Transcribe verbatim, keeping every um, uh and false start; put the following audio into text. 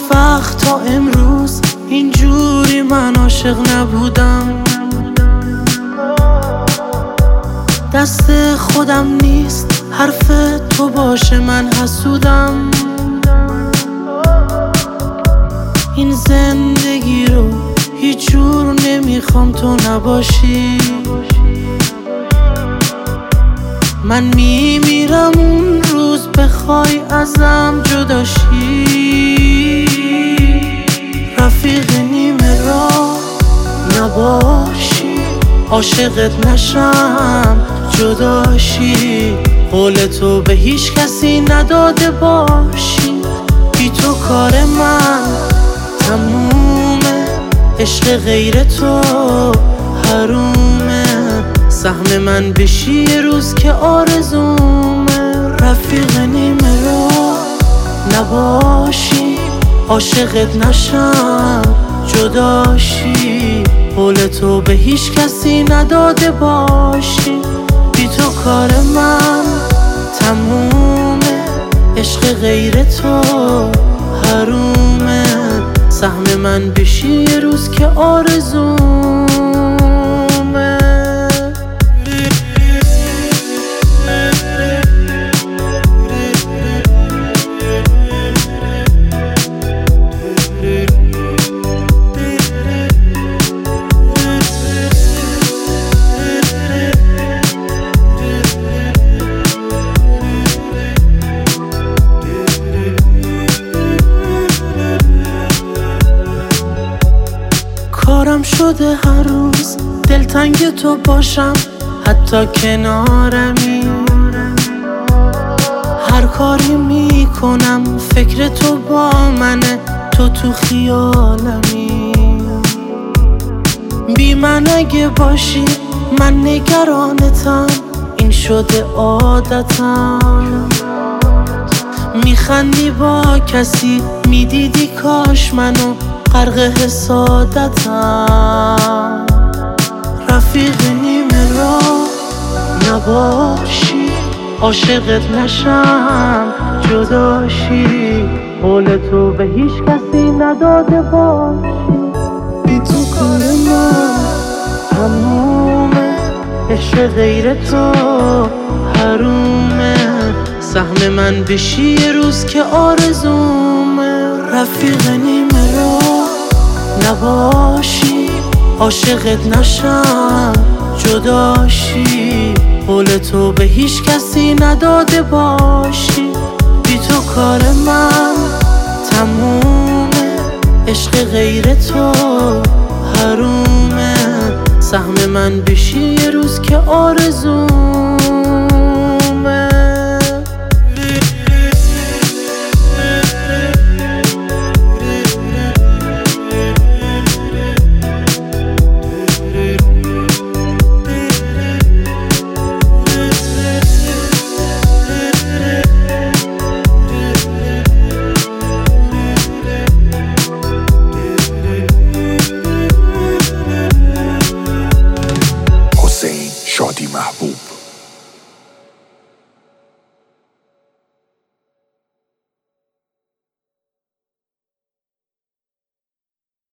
وقت تا امروز اینجوری من عاشق نبودم. دست خودم نیست حرف تو باشه من حسودم. این زندگی رو هیچ جور نمیخوام تو نباشی. من میمیرم اون روز بخوای ازم جداشی. رفیق نیمه راه نباشی، عاشقت نشم جداشی. قول تو به هیچ کسی نداده باشی. بی تو کار من تمومه، عشق غیر تو حرومه. سهم من بشی یه روز که آرزومه. رفیق نیمه راه نباشی، عاشقت نشم جداشی. قول تو به هیچ کسی نداده باشی. بی تو کار من تمومه، عشق غیر تو حرومه. سهم من بشی یه روز که آرزومه. کارم شده هر روز دلتنگ تو باشم، حتی کنارمی. هر کاری میکنم فکر تو با منه، تو تو خیالمی. بی من اگه باشی من نگرانتم، این شده عادتم. میخندی با کسی میدیدی کاش منو غرق حسادتم. رفیق نیمه راه نباشی، عاشقت نشم جداشی. قول تو به هیچ کسی نداده باشی. بی تو کار من تمومه، عشق غیر تو حرومه. سهم من بشی یه روز که آرزومه. رفیق نیمه راه نباشی، عاشقت نشم جداشی. قول تو به هیچ کسی نداده باشی. بی تو کار من تمومه، عشق غیر تو حرومه. سهم من بشی یه روز که آرزومه.